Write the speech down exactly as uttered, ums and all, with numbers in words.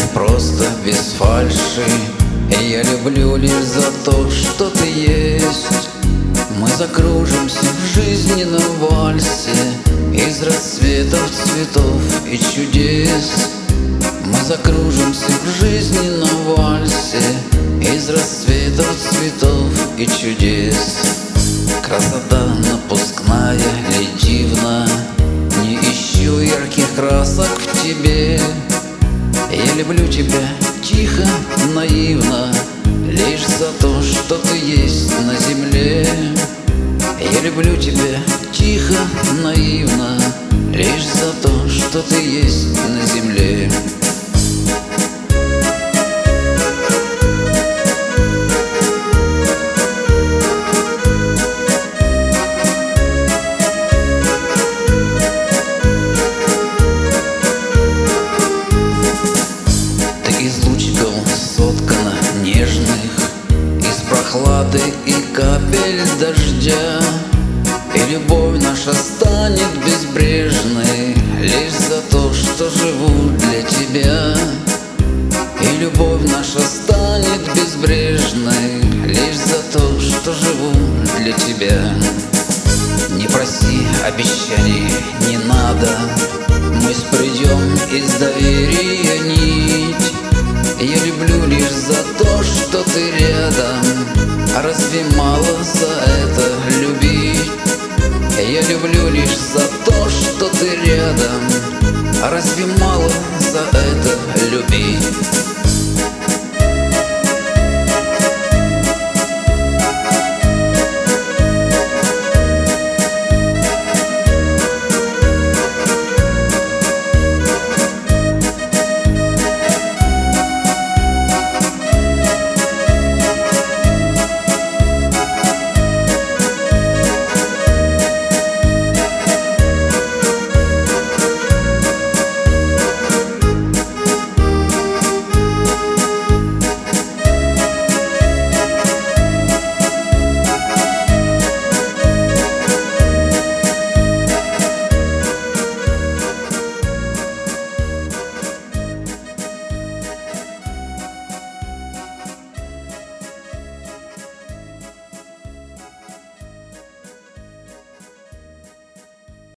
просто без фальши. Я люблю лишь за то, что ты есть. Мы закружимся в жизненном вальсе из рассветов, цветов и чудес. Мы закружимся в жизненном вальсе из рассветов, цветов и чудес. Красота напускная ли дивна, не ищу ярких красок в тебе. Я люблю тебя тихо, наивно, лишь за то, что ты есть на земле. Я люблю тебя тихо, наивно, лишь за то, что ты есть на земле. Из лучиков соткана нежных, из прохлады и капель дождя. И любовь наша станет безбрежной лишь за то, что живу для тебя. И любовь наша станет безбрежной лишь за то, что живу для тебя. Не проси обещаний, не надо, мы спридем из доверия нить. Я люблю лишь за то, что ты рядом, а разве мало за это любить? Я люблю лишь за то, что ты рядом, а разве мало за это любить?